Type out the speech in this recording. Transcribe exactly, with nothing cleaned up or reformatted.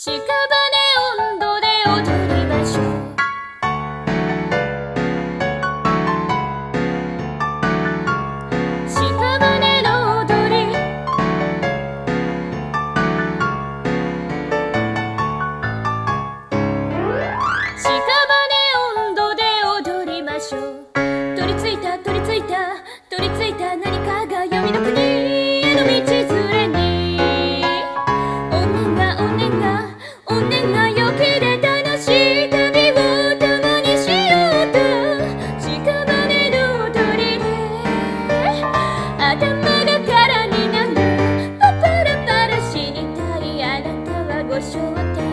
温度で踊りましょう。屍の踊り、屍温度で踊りましょう。取り付いた取り付いた取り付いた何かが闇の国への道連れに、怨念が怨念が怨念がよけで楽しい旅を共にしようと、屍の踊りで頭が空になる。パパラパラ死にたいあなたはご焦点。